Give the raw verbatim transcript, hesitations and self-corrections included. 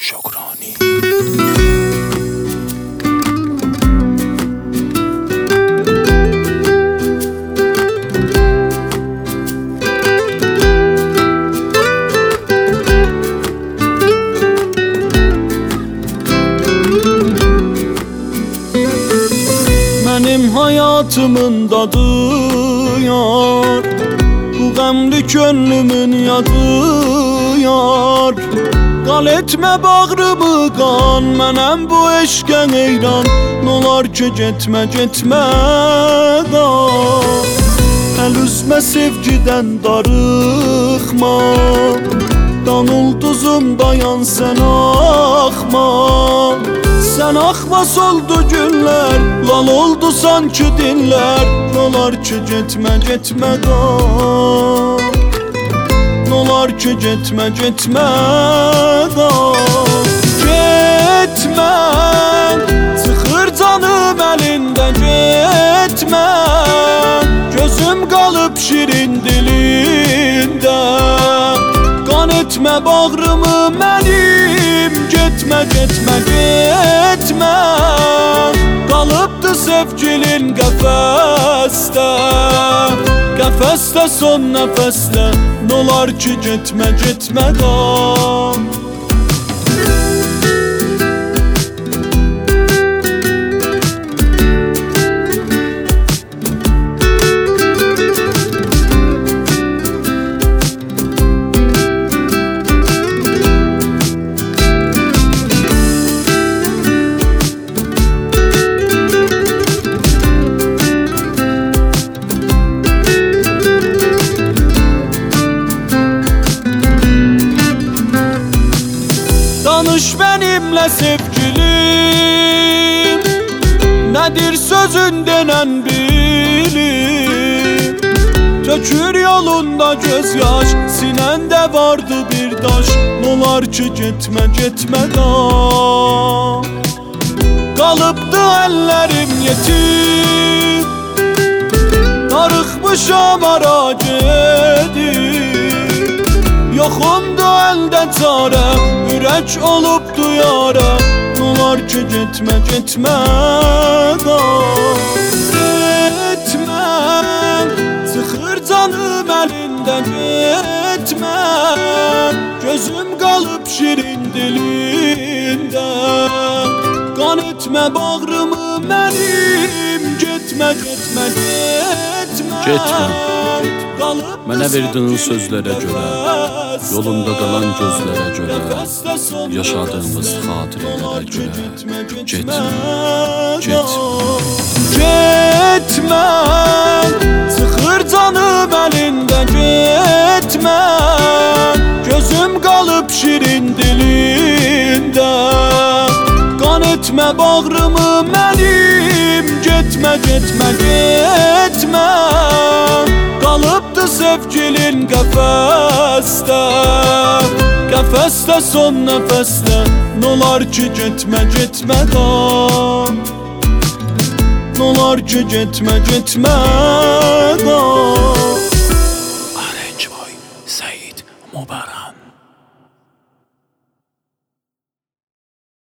Şokrani. Benim hayatımın tadı yar, bu gemli gönlümün yadı yar. Qal etme bağrımı qan, mənəm bu eşqə heyran. Nolar ki getmə, getmə da. Əl üzmə sevgidən darıxma, dan ulduzum dayan sən axma. Sən axma soldu günlər, lal oldu sanki dinlər. Nolar ki getmə, getmə da. Nolar ki getmə, getmə da. Getmə, çıxır canım əlində getmə. Gözüm qalıb şirin dilində. Qan etmə bağrımı mənim, getmə, getmə, getmə. Qalıbdı sevgilin qəfəsdə, qəfəsdə son nəfəsdə. Nolar ki getmə, getmə qal. Danış benimle sevgilim, nedir sözün denen bilim. Tökür yolunda gözyaş, sinende vardı bir daş. Nolar ki getmə, getmə da. Qalıbdı əllərim yetim, darıxmışam ara gedim. Yoxumdu əldə çarə, ürək olubdu yara. Nolar ki getmə, getmə da. Getmə, çıxır canım əlində getmə. Gözüm qalıb şirin dilində. Qan etmə bağrımı mənim, getmə, getmə, getmə. Getmə, mənə verdiğin sözlərə görə, yolunda qalan gözlərə görə, yaşadığımız xatirələrə görə. Getmə, getmə. Getmə, çıxır canım əlində getmə. Gözüm qalıb şirin dilində. Qan etmə bağrımı mənim, getmə, getmə, getmə. Qalıbdı sevgilin qəfəsdə, qəfəsdə son nəfəsdə. Nolar ki getmə, getmə da. Nolar ki getmə, getmə da.